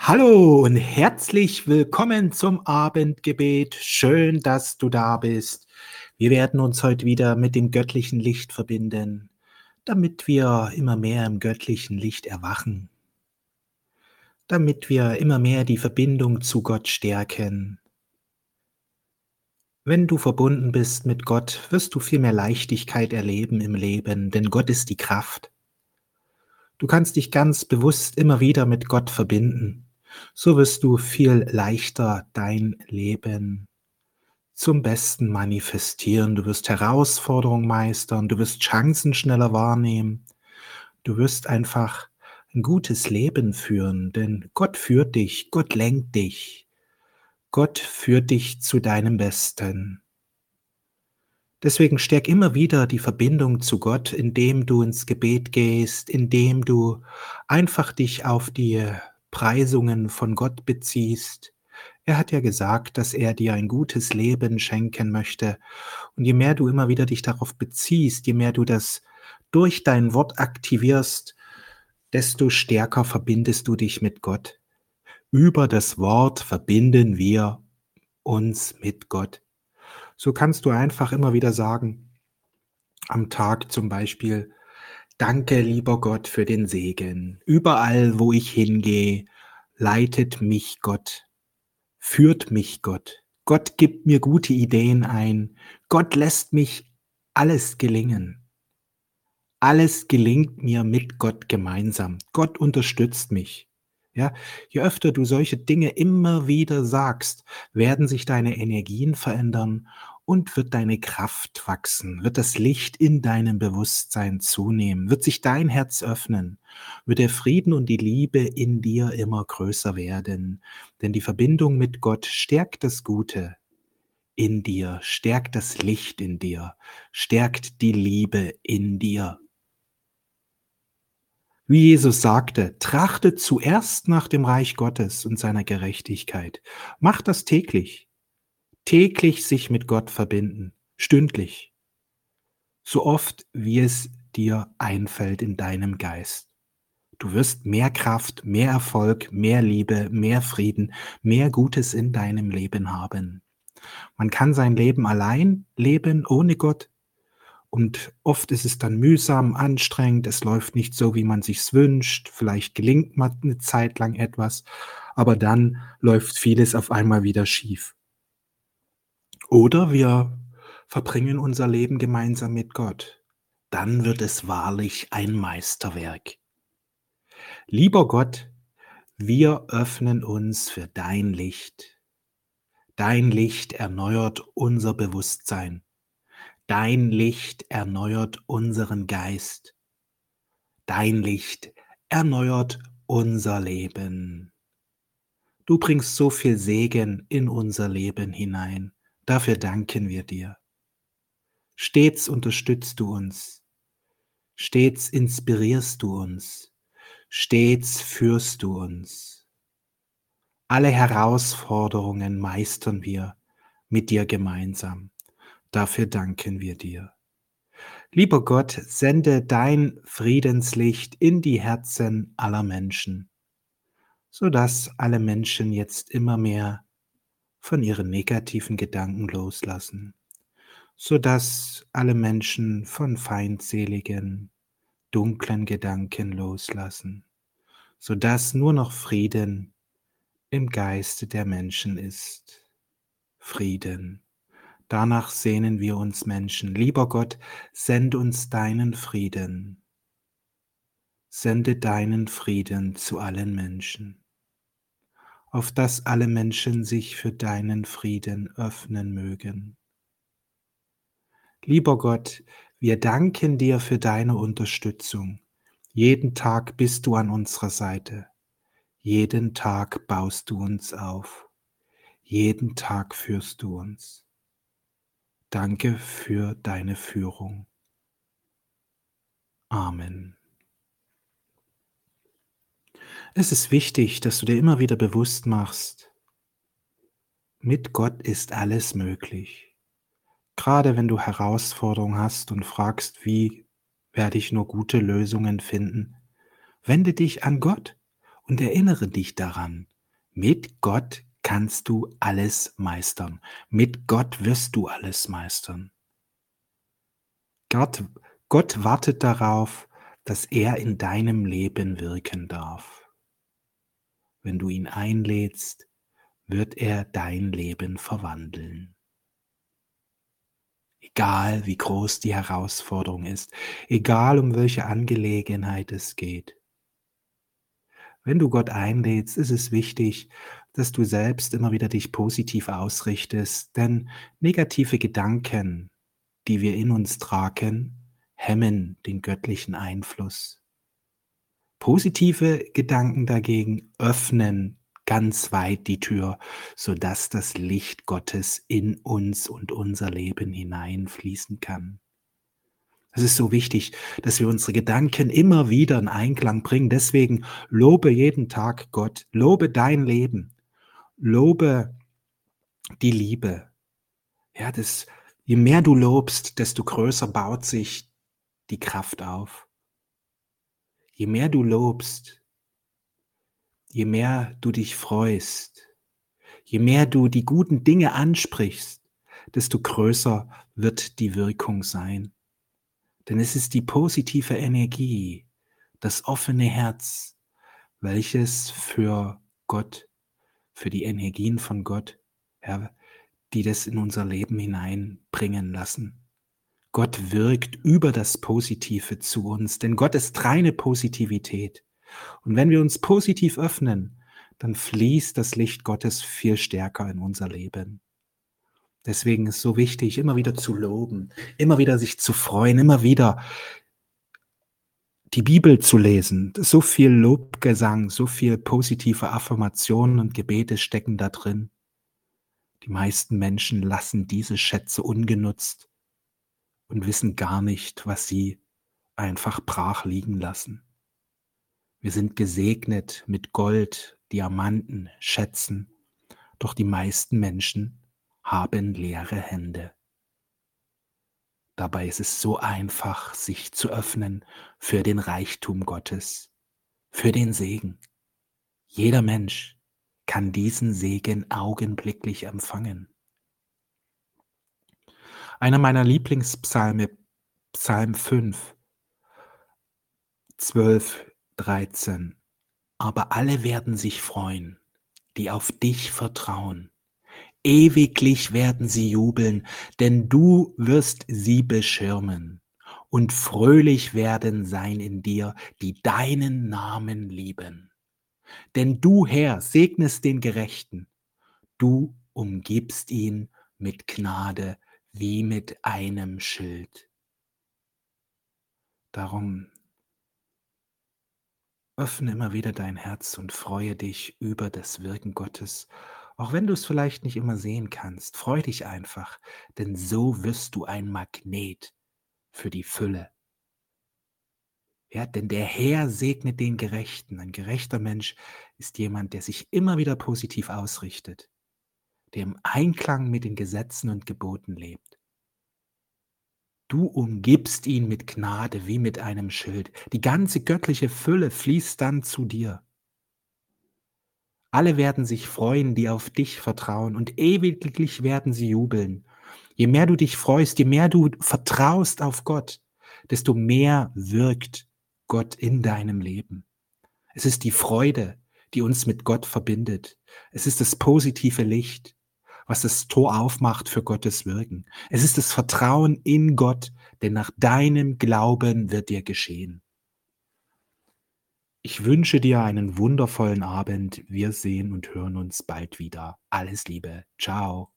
Hallo und herzlich willkommen zum Abendgebet. Schön, dass du da bist. Wir werden uns heute wieder mit dem göttlichen Licht verbinden, damit wir immer mehr im göttlichen Licht erwachen, damit wir immer mehr die Verbindung zu Gott stärken. Wenn du verbunden bist mit Gott, wirst du viel mehr Leichtigkeit erleben im Leben, denn Gott ist die Kraft. Du kannst dich ganz bewusst immer wieder mit Gott verbinden. So wirst du viel leichter dein Leben zum Besten manifestieren. Du wirst Herausforderungen meistern, du wirst Chancen schneller wahrnehmen. Du wirst einfach ein gutes Leben führen, denn Gott führt dich, Gott lenkt dich, Gott führt dich zu deinem Besten. Deswegen stärk immer wieder die Verbindung zu Gott, indem du ins Gebet gehst, indem du einfach dich auf die Preisungen von Gott beziehst. Er hat ja gesagt, dass er dir ein gutes Leben schenken möchte. Und je mehr du immer wieder dich darauf beziehst, je mehr du das durch dein Wort aktivierst, desto stärker verbindest du dich mit Gott. Über das Wort verbinden wir uns mit Gott. So kannst du einfach immer wieder sagen, am Tag zum Beispiel: Danke, lieber Gott, für den Segen. Überall, wo ich hingehe, leitet mich Gott, führt mich Gott. Gott gibt mir gute Ideen ein. Gott lässt mich alles gelingen. Alles gelingt mir mit Gott gemeinsam. Gott unterstützt mich. Ja, je öfter du solche Dinge immer wieder sagst, werden sich deine Energien verändern und wird deine Kraft wachsen, wird das Licht in deinem Bewusstsein zunehmen, wird sich dein Herz öffnen, wird der Frieden und die Liebe in dir immer größer werden. Denn die Verbindung mit Gott stärkt das Gute in dir, stärkt das Licht in dir, stärkt die Liebe in dir. Wie Jesus sagte: Trachtet zuerst nach dem Reich Gottes und seiner Gerechtigkeit. Macht das täglich. Täglich sich mit Gott verbinden. Stündlich. So oft, wie es dir einfällt in deinem Geist. Du wirst mehr Kraft, mehr Erfolg, mehr Liebe, mehr Frieden, mehr Gutes in deinem Leben haben. Man kann sein Leben allein leben, ohne Gott. Und oft ist es dann mühsam, anstrengend, es läuft nicht so, wie man sich's wünscht. Vielleicht gelingt mal eine Zeit lang etwas, aber dann läuft vieles auf einmal wieder schief. Oder wir verbringen unser Leben gemeinsam mit Gott. Dann wird es wahrlich ein Meisterwerk. Lieber Gott, wir öffnen uns für dein Licht. Dein Licht erneuert unser Bewusstsein. Dein Licht erneuert unseren Geist. Dein Licht erneuert unser Leben. Du bringst so viel Segen in unser Leben hinein. Dafür danken wir dir. Stets unterstützt du uns. Stets inspirierst du uns. Stets führst du uns. Alle Herausforderungen meistern wir mit dir gemeinsam. Dafür danken wir dir. Lieber Gott, sende dein Friedenslicht in die Herzen aller Menschen, sodass alle Menschen jetzt immer mehr von ihren negativen Gedanken loslassen, sodass alle Menschen von feindseligen, dunklen Gedanken loslassen, sodass nur noch Frieden im Geiste der Menschen ist. Frieden. Danach sehnen wir uns Menschen. Lieber Gott, send uns deinen Frieden. Sende deinen Frieden zu allen Menschen, auf dass alle Menschen sich für deinen Frieden öffnen mögen. Lieber Gott, wir danken dir für deine Unterstützung. Jeden Tag bist du an unserer Seite. Jeden Tag baust du uns auf. Jeden Tag führst du uns. Danke für deine Führung. Amen. Es ist wichtig, dass du dir immer wieder bewusst machst, mit Gott ist alles möglich. Gerade wenn du Herausforderungen hast und fragst, wie werde ich nur gute Lösungen finden, wende dich an Gott Und erinnere dich daran, mit Gott kannst du alles meistern. Mit Gott wirst du alles meistern. Gott, Gott wartet darauf, dass er in deinem Leben wirken darf. Wenn du ihn einlädst, wird er dein Leben verwandeln. Egal wie groß die Herausforderung ist, egal um welche Angelegenheit es geht. Wenn du Gott einlädst, ist es wichtig, dass du selbst immer wieder dich positiv ausrichtest, denn negative Gedanken, die wir in uns tragen, hemmen den göttlichen Einfluss. Positive Gedanken dagegen öffnen ganz weit die Tür, sodass das Licht Gottes in uns und unser Leben hineinfließen kann. Es ist so wichtig, dass wir unsere Gedanken immer wieder in Einklang bringen. Deswegen lobe jeden Tag Gott, lobe dein Leben, lobe die Liebe. Ja, je mehr du lobst, desto größer baut sich die Kraft auf. Je mehr du lobst, je mehr du dich freust, je mehr du die guten Dinge ansprichst, desto größer wird die Wirkung sein. Denn es ist die positive Energie, das offene Herz, welches für Gott, für die Energien von Gott, ja, die das in unser Leben hineinbringen lassen. Gott wirkt über das Positive zu uns, denn Gott ist reine Positivität. Und wenn wir uns positiv öffnen, dann fließt das Licht Gottes viel stärker in unser Leben. Deswegen ist es so wichtig, immer wieder zu loben, immer wieder sich zu freuen, immer wieder die Bibel zu lesen. So viel Lobgesang, so viel positive Affirmationen und Gebete stecken da drin. Die meisten Menschen lassen diese Schätze ungenutzt und wissen gar nicht, was sie einfach brach liegen lassen. Wir sind gesegnet mit Gold, Diamanten, Schätzen, doch die meisten Menschen haben leere Hände. Dabei ist es so einfach, sich zu öffnen für den Reichtum Gottes, für den Segen. Jeder Mensch kann diesen Segen augenblicklich empfangen. Einer meiner Lieblingspsalme, Psalm 5, 12, 13. Aber alle werden sich freuen, die auf dich vertrauen. Ewiglich werden sie jubeln, denn du wirst sie beschirmen. Und fröhlich werden sein in dir, die deinen Namen lieben. Denn du, Herr, segnest den Gerechten. Du umgibst ihn mit Gnade wie mit einem Schild. Darum öffne immer wieder dein Herz und freue dich über das Wirken Gottes. Auch wenn du es vielleicht nicht immer sehen kannst, freu dich einfach, denn so wirst du ein Magnet für die Fülle. Ja, denn der Herr segnet den Gerechten. Ein gerechter Mensch ist jemand, der sich immer wieder positiv ausrichtet, der im Einklang mit den Gesetzen und Geboten lebt. Du umgibst ihn mit Gnade wie mit einem Schild. Die ganze göttliche Fülle fließt dann zu dir. Alle werden sich freuen, die auf dich vertrauen, und ewiglich werden sie jubeln. Je mehr du dich freust, je mehr du vertraust auf Gott, desto mehr wirkt Gott in deinem Leben. Es ist die Freude, die uns mit Gott verbindet. Es ist das positive Licht, was das Tor aufmacht für Gottes Wirken. Es ist das Vertrauen in Gott, denn nach deinem Glauben wird dir geschehen. Ich wünsche dir einen wundervollen Abend. Wir sehen und hören uns bald wieder. Alles Liebe. Ciao.